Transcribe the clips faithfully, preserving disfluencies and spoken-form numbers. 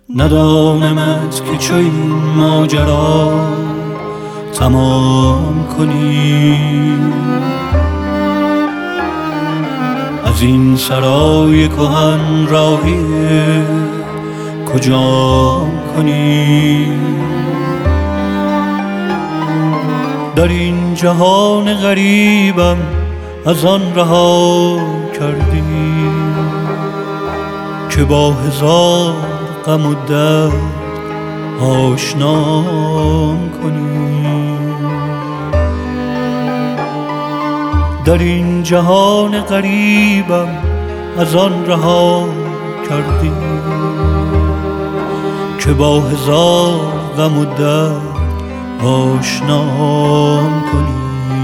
ندانمت که چو این ماجرا تمام کنی، از این سرای کهن راهی کجام کنی. در این جهان غریبم از آن رها کردی که با هزار غم و درد آشنام کنی. در این جهان غریبم از آن رها کردی که با هزار غم و درد آشنام کنی.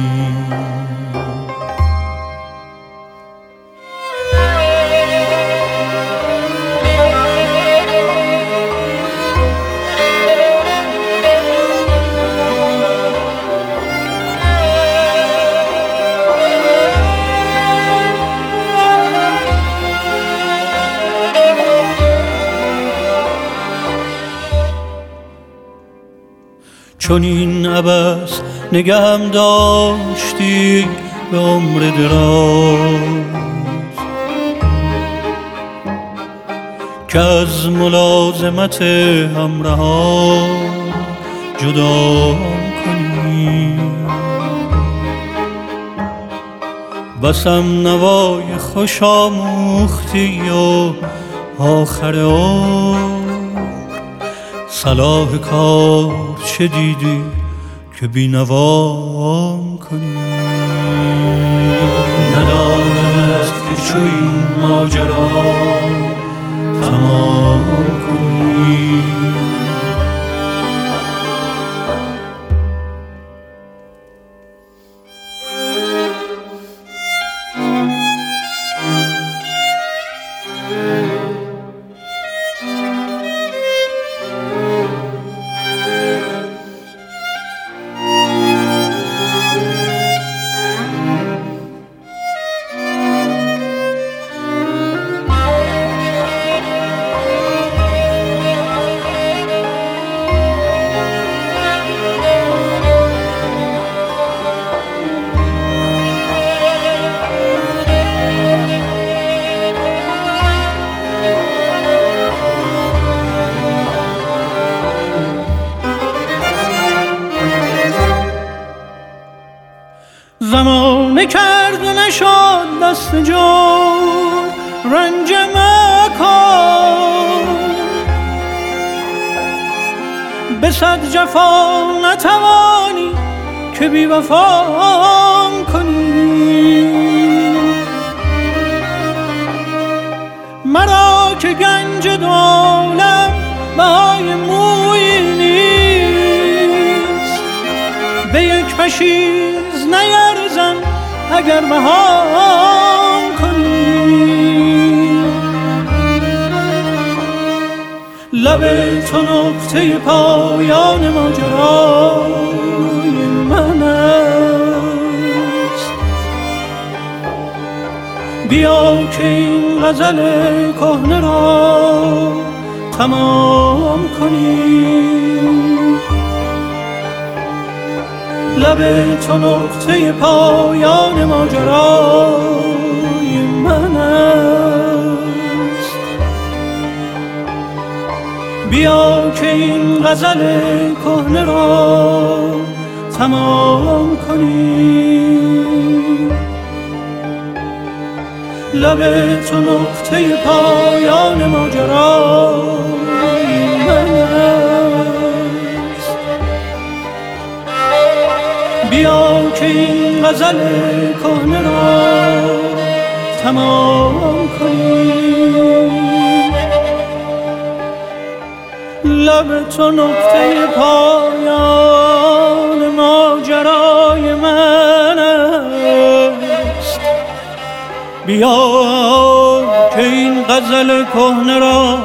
چون این عبث نگهم داشتی به عمر دراز، که از ملازمت همراهان جدا کنی. بسم نوای خوش آموختی و آخر عمر صلاح کار چه دیدی که بی‌نوام کنی. ندانمت که چو این ماجرا تمام کنی. زمانه کرد و نشد دست جور رنج مکن، به صد جفا نتوانی که بی وفام کنی. مرا که گنج دو عالم بهای مویی نیست، به یک پشیز نیرزم اگر مهام کنی. لب تو نقطه پایان ماجرای من است، بیا که این غزل کهنه را تمام کنی. لب تو نقطه پایان ماجرای من است، بیا که این غزل کهنه را تمام کنی. لب تو نقطه پایان ماجرای من است، بیا که این غزل کهنه را تمام کنی. لب تو نقطه پایان ماجرای من است، بیا که این غزل کهنه را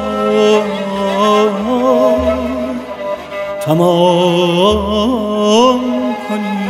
تمام کنی.